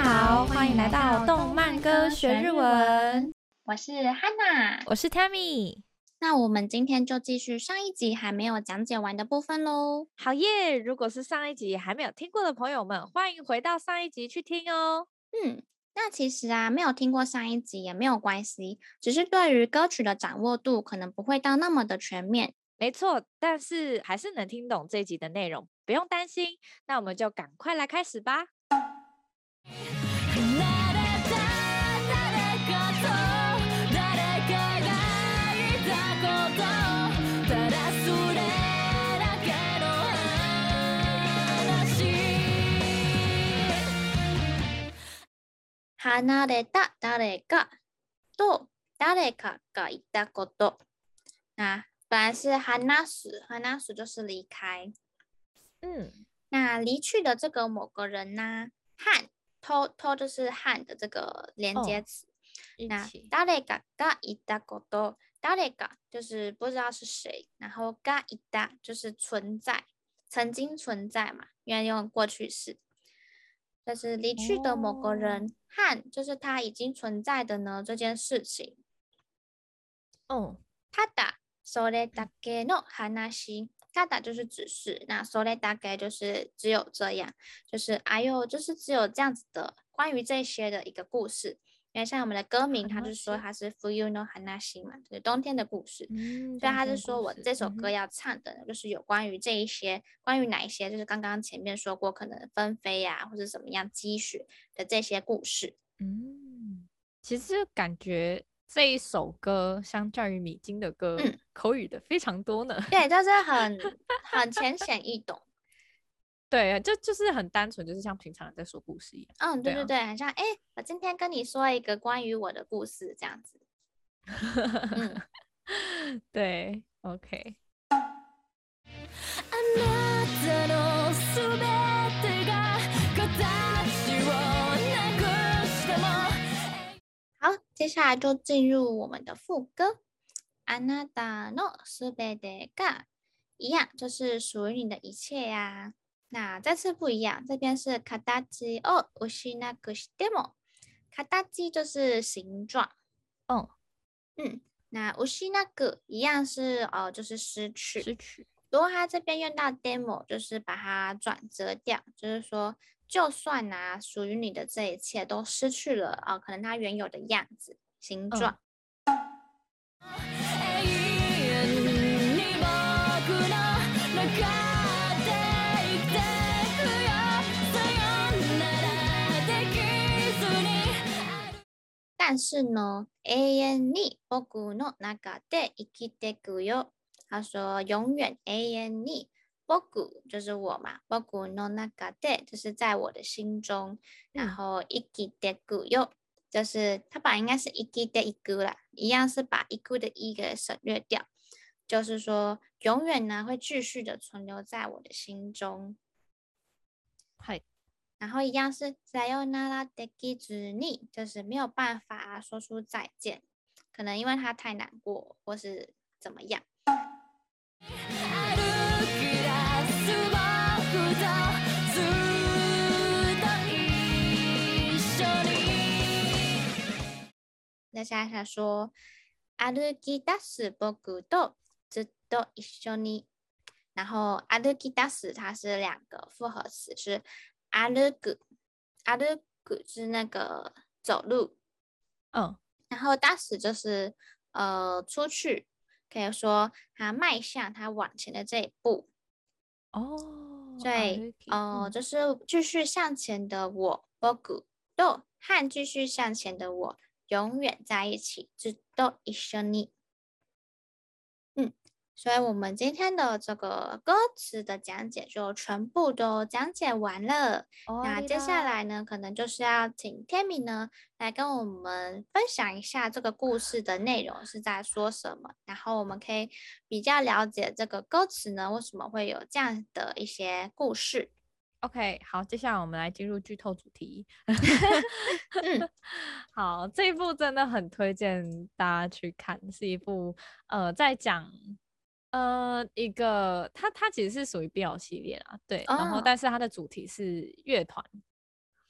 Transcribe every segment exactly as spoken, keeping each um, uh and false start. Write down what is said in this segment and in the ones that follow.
好，欢迎来到动漫歌学日文。 我是 Hanna， 我是 Tammy。 那我们今天就继续上一集还没有讲解完的部分咯。 好耶！如果是上一集还没有听过的朋友们，欢迎回到上一集去听哦。 嗯，那其实啊，没有听过上一集也没有关系，只是对于歌曲的掌握度可能不会到那么的全面。 没错，但是还是能听懂这一集的内容，不用担心。那我们就赶快来开始吧。 離れた誰かと誰かがいたこと。那本来是話す，話す就是离开。 嗯， 那离去的这个某个人呢，和とと就是和的这个连接词。 哦、 那一起。 誰かがいたこと，誰か就是不知道是谁，然后がいた就是存在，曾经存在嘛，因为用过去式。就是离去的某个人、 哦、 和就是他已经存在的呢这件事情。 哦， ただそれだけの話。ただ就是只是，那それだけ就是只有这样，就是哎呦，就是只有这样子的关于这些的一个故事。因为像我们的歌名，它就说它是冬の話嘛，就是冬天的故事。 嗯， 所以他是说我这首歌嗯、 要唱的呢，就是有关于这一些，关于哪一些，就是刚刚前面说过，可能纷飞啊，或者怎么样积雪的这些故事。 嗯，其实感觉这一首歌相较于米津的歌， 嗯， 口语的非常多呢。 对，就是很很浅显易懂。 对，就就是很单纯，就是像平常人在说故事一样。 嗯，对对对， 对啊， 很像哎，我今天跟你说一个关于我的故事，这样子。嗯。 对 ，OK。 好，接下来就进入我们的副歌。あなたのすべてが一样，就是属于你的一切呀、啊。那这次不一样，这边是形を失くしても，形就是形状。 哦， 嗯，那失く一样是哦，就是失去。 失去。 不过它这边用到 demo，就是把它转折掉，就是说，就算啊，属于你的这一切都失去了啊、呃，可能它原有的样子、形状。但是呢，永遠に僕の中で生きてくよ。他说永远永遠に僕就是我嘛，僕の中で就是在我的心中，然后生きてくよ就是它本来应该是生きていく啦，一样是把いく的一给省略掉，就是说永远呢会继续的存留在我的心中。 嗨。 然后一样是さよならできずに，就是没有办法说出再见，可能因为他太难过，或是怎么样。那下来说歩き出す僕とずっと一緒に，然后歩き出す它是两个复合词，是歩く，歩く是那个走路， 嗯， 然后出す就是呃出去，可以说他迈向他往前的这一步。 哦， 所以呃、 嗯、 就是继续向前的我，僕と和继续向前的我永远在一起，ずっと一緒に。嗯。所以我们今天的这个歌词的讲解就全部都讲解完了。那接下来呢，可能就是要请 Tammy 呢来跟我们分享一下这个故事的内容是在说什么，然后我们可以比较了解这个歌词呢为什么会有这样的一些故事。 OK， 好，接下来我们来进入剧透主题。 嗯， 好，这一部真的很推荐大家去看，是一部呃在讲呃一个它它其实是属于 B L 系列啊，对， 哦， 然后但是它的主题是乐团。 嗯，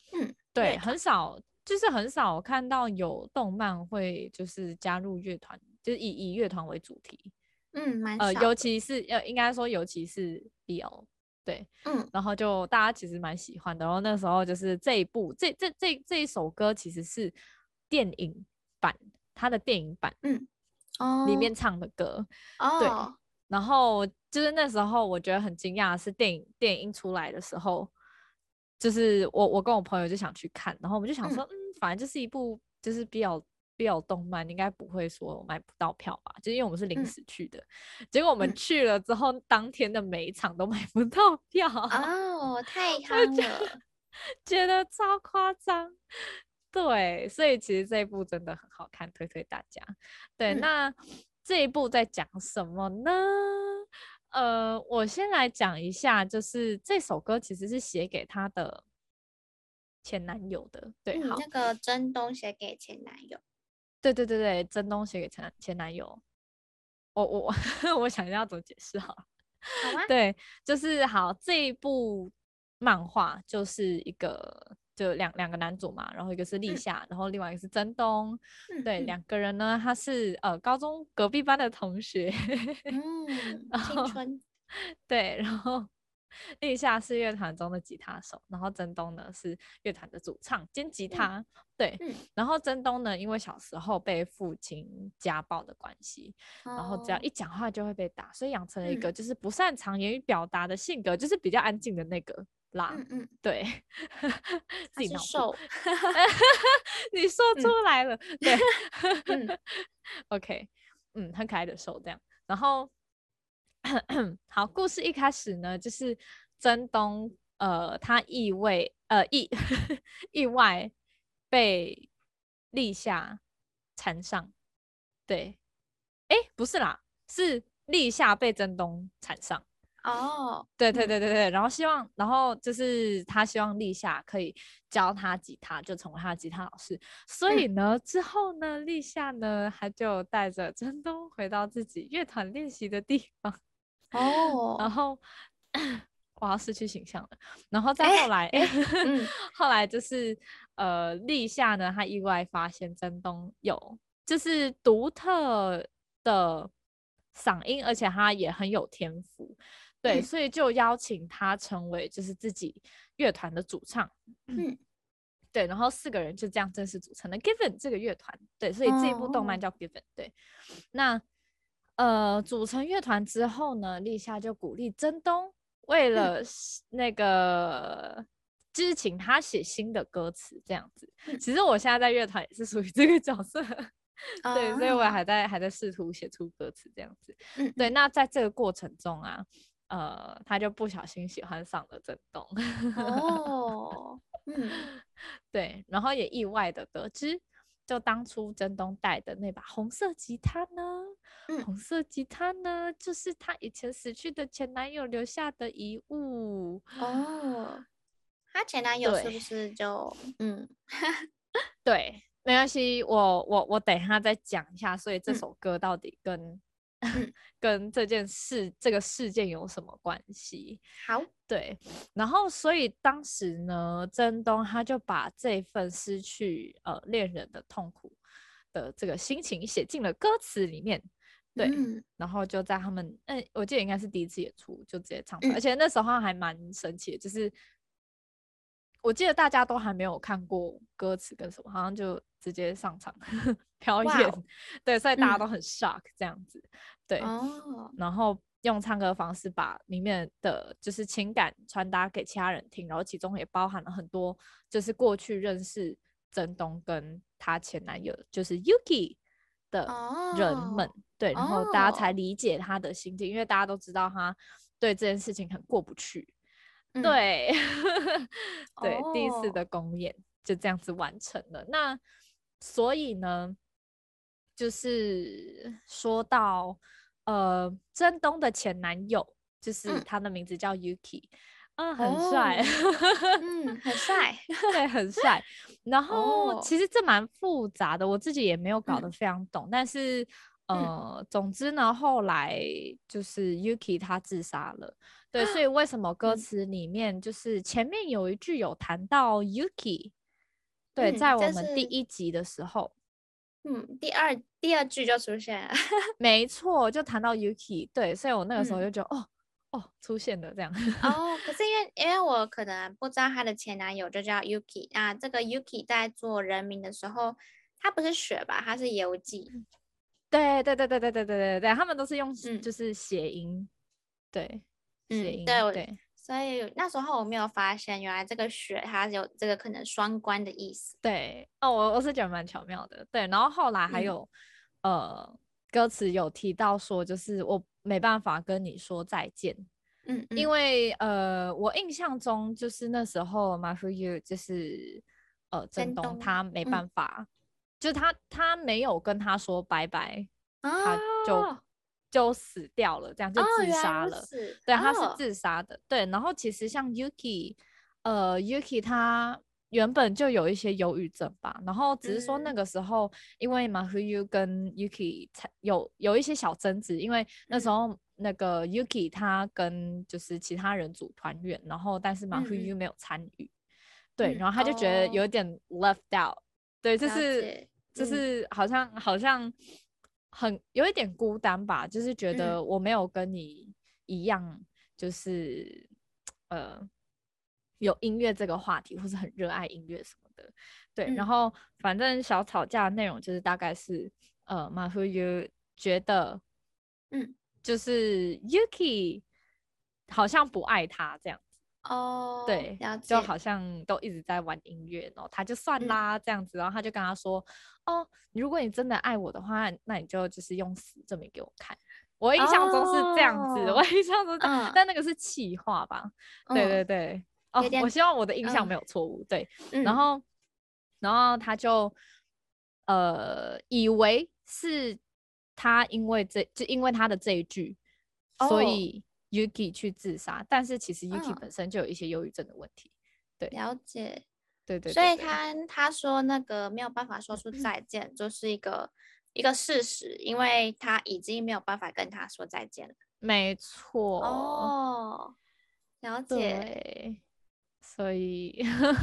对， 乐团。 很少，就是很少看到有动漫会就是加入乐团，就是以以乐团为主题。 嗯，蛮呃， 少的。 尤其是呃，应该说尤其是 B L，对， 嗯然后就大家其实蛮喜欢的。然后那时候就是这一部这这这这一首歌其实是电影版，它的电影版嗯， 里面哦唱的歌，对。 哦， 然后就是那时候我觉得很惊讶的是电影电影一出来的时候，就是我我跟我朋友就想去看，然后我们就想说， 嗯嗯，反正就是一部就是比较比较动漫，应该不会说买不到票吧？就因为我们是临嗯时去的，结果我们嗯， 去了之后，当天的每一场都买不到票， 哦，太我就夯了。 觉得超夸张。对，所以其实这一部真的很好看，推推大家。对， 嗯那这一部在讲什么呢？呃，我先来讲一下，就是这首歌其实是写给他的前男友的。对， 嗯， 好， 那个真东写给前男友。 对对对对，真东写给前男前男友。我我我想一下要怎么解释好了。 好啊。 对，就是好这一部漫画就是一个就两两个男主嘛，然后一个是立嗯夏，然后另外一个是真东。对， 嗯嗯两个人呢，他是呃高中隔壁班的同学， 嗯， 然后青春。 对，然后立夏是乐团中的吉他手，然后真东呢是乐团的主唱兼吉嗯他。对， 嗯然后真东呢，因为小时候被父亲家暴的关系，然后只要哦一讲话就会被打，所以养成了一个嗯就是不擅长言语表达的性格，就是比较安静的那个啦。 嗯嗯， 对，自他己脑补， 是瘦。 你说出嗯来了，对嗯 ，OK，嗯，很可爱的手这样，然后好，故事一开始呢，就是真东呃，他意外呃意意外被立夏缠上，对，哎，不是啦，是立夏被真东缠上。 哦对对嗯对对对，然后希望，然后就是他希望立夏可以教他吉他，就成为他的吉他老师。所以嗯呢，之后呢，立夏呢，他就带着真东回到自己乐团练习的地方，然哦后我要失去形象了。然后再哎后来， 哎嗯后来就是呃，立夏呢，他意外发现真东有就是独特的嗓音，而且他也很有天赋。对， 嗯所以就邀请他成为就是自己乐团的主唱。 嗯对，然后四个人就这样正式组成了 Given 这个乐团。对，所以这一部动漫哦叫 Given。对，那呃组成乐团之后呢，立夏就鼓励真东为嗯了那个就是请他写新的歌词这样子。 嗯其实我现在在乐团也是属于这个角色。对，所以我啊还在还在试图写出歌词这样子。对， 嗯嗯那在这个过程中啊，呃，他就不小心喜欢上了真东。 哦嗯对，然后也意外的得知，就当初真东带的那把红色吉他呢， 嗯红色吉他呢，就是他以前死去的前男友留下的遗物。 哦，她前男友是对不是就嗯对，没关系，我我我等一下再讲一下，所以这嗯首歌到底跟嗯跟这件事这个事件有什么关系？ 好对，然后所以当时呢，真东他就把这份失去呃恋人的痛苦的这个心情写进了歌词里面。对， 嗯然后就在他们嗯，我记得应该是第一次演出就直接唱出来，而嗯且那时候还蛮神奇的，就是我记得大家都还没有看过歌词跟什么，好像就直接上场表演。 哇哦对，所以大家都嗯很 shock 这样子。对， 哦然后用唱歌的方式把里面的就是情感传达给其他人听，然后其中也包含了很多就是过去认识真东跟她前男友就是 Yuki 的人们。 哦对，然后大家才哦理解他的心情，因为大家都知道他对这件事情很过不去。 嗯对，对，第一次哦的公演就这样子完成了。那所以呢，就是说到呃，真东的前男友，就是嗯他的名字叫 Yuki，嗯，很帅。 哦嗯很帅。 对，很帅。然后哦其实这蛮复杂的，我自己也没有搞得嗯非常懂。但是嗯呃，总之呢，后来就是 Yuki 他自杀了。对，所以为什么歌嗯词里面就是前面有一句有谈到 Yuki， 对， 嗯， 在我这们第是一集的时候， 嗯第二第二句就出现了。 没错，就谈到 Yuki，对，所以我那个时候嗯， 就觉得，哦哦，出现了这样。 哦，可是因为因为我可能不知道她的前男友就叫 Yuki，那这个 Yuki 在做人名的时候，他不是雪吧，他是游记。 对对对对对对对对对，他们都是用嗯就是谐音，对，谐嗯，对， 音， 我对所以那时候我没有发现，原来这个雪它有这个可能双关的意思。 对，哦，我我是觉得蛮巧妙的，对，然后后来还嗯有呃歌词有提到说，就是我没办法跟你说再见，因嗯嗯， 为呃我印象中就是那时候 My For You 就是呃振东真东， 他没嗯办法，就是他他没有跟他说拜拜，他就哦就死掉了，这样哦， 就自原来杀了。 如此对，他是哦， 自杀的。对，然后其实像 Yuki，呃，Yuki 他原本就有一些忧郁症吧，然后只是说那嗯个时候因为 Mafuyu 跟 Yuki 才有有一些小争执，因为那时嗯候那个 Yuki 他跟就是其他人组团圆，然后但是嗯嗯 Mafuyu 没有参与。对， 嗯然后他就觉得哦， 有点 left out，对，就是了解， 就嗯是好像好像很有一点孤单吧，就是觉嗯得我没有跟你一样，就是呃有音乐这个话题，或是很热爱音乐什么的。对，然嗯后反正小吵架的内容就是大概是呃马夫 U 觉得嗯就是 Yuki 好像不爱他这样。 哦， 对， 了解， 就好像都一直在玩音乐，然后他就算嗯啦这样子，然后他就跟他说：“哦，如果你真的爱我的话，那你就就是用死证明给我看。”我印象中是这样子，我哦， 印象中是这样， 嗯但那个是气话吧？对对嗯， 对，哦，我有点， 希望我的印象嗯没有错误。对，然嗯后然后他就呃以为是他因为这就因为他的这一句，所哦， 以 Yuki 去自杀，但是其实 Yuki 嗯， 本身就有一些忧郁症的问题。对了解。 对对所以对对， 他他说那个没有办法说出再见，就是一个一个事实，因为他已经没有办法跟他说再见了。 没错， 哦，了解。 对，所以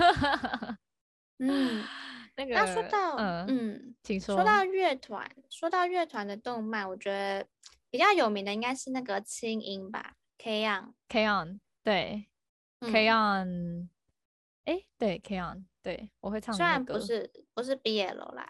嗯， 那那说个到嗯， 嗯， 请说说到乐团，说到乐团的动漫，我觉得比较有名的应该是那个轻音吧，K on。 K on，对 K 嗯， on，哎，对 K on，对我会唱虽然不的那歌是不是 B L 啦。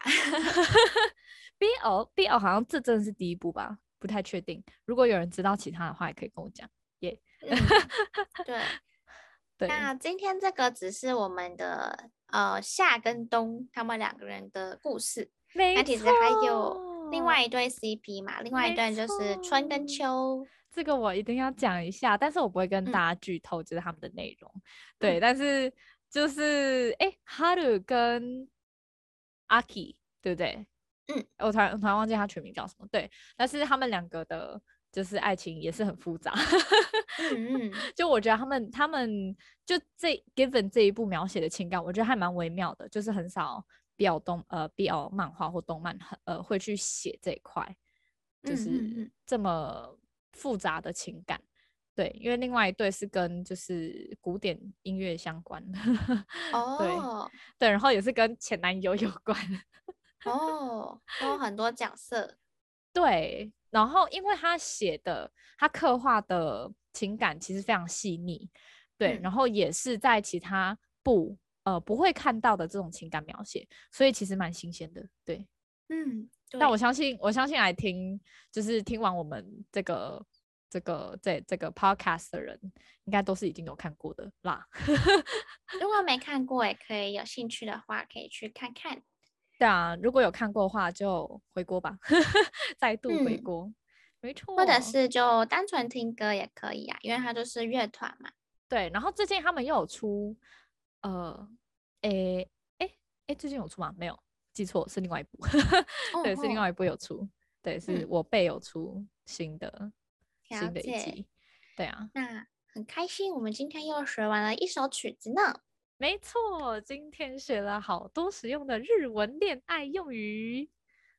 B L B L 好像这真的是第一部吧，不太确定。如果有人知道其他的话，也可以跟我讲。耶、 嗯，对。 对， 那今天这个只是我们的呃夏跟冬他们两个人的故事，那没其实还有另外错， 一对 C P 嘛，另外一没段就是春跟错。 秋。 这个我一定要讲一下，但是我不会跟嗯大家剧透，就是他们的内容。对， 嗯但是就是哎，哈鲁跟阿 k 对不对？ 嗯我突然我突然忘记他全名叫什么。对，但是他们两个的，就是爱情也是很复杂。 嗯嗯就我觉得他们他们就这 Given 这一部描写的情感，我觉得还蛮微妙的，就是很少 B L 动呃 B L 漫画或动漫很呃会去写这一块，就嗯嗯是嗯， 这么复杂的情感。对，因为另外一对是跟就是古典音乐相关的。对哦对，然后也是跟前男友有关。 哦，都有很多角色。 对，然后因为他写的，他刻画的情感其实非常细腻，对， 嗯然后也是在其他部呃不会看到的这种情感描写，所以其实蛮新鲜的，对。 嗯， 但我对。 相信，我相信来听，就是听完我们这个这个这这个 podcast 的人，应该都是已经有看过的啦。 如果没看过，也可以有兴趣的话，可以去看看。 对啊，如果有看过的话，就回锅吧，再度回嗯， 锅。没或者错， 是就单纯听歌也可以啊，因为它就是乐团嘛。 对。然后最近他们又有出，呃，诶诶诶，最近有出吗？没有，记错，是另外一部。对，是另哦吼， 外一部有出，对，是嗯， 我辈有出新的新的一了解。 集。对啊， 那很开心，我们今天又学完了一首曲子呢。 没错，今天学了好多实用的日文恋爱用语。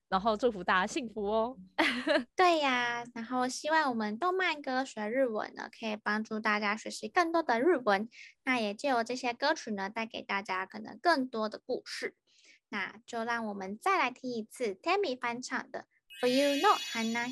然后祝福大家幸福哦。 对呀，然后希望我们动漫歌学日文呢，可以帮助大家学习更多的日文。那也借由这些歌曲呢，带给大家可能更多的故事。那就让我们再来听一次 Tammy 翻唱的《冬の話》。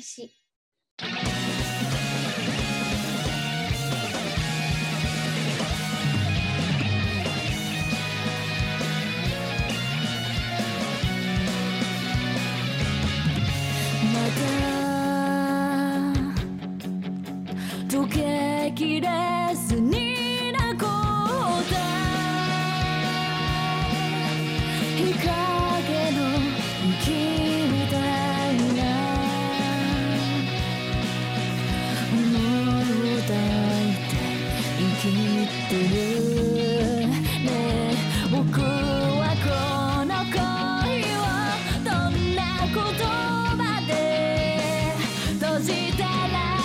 溶けきれずに残った日陰の雪みたいな思いを抱いて生きてるねえ僕はこの恋をどんな言葉で閉じたら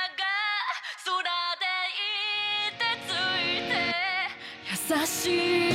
優しい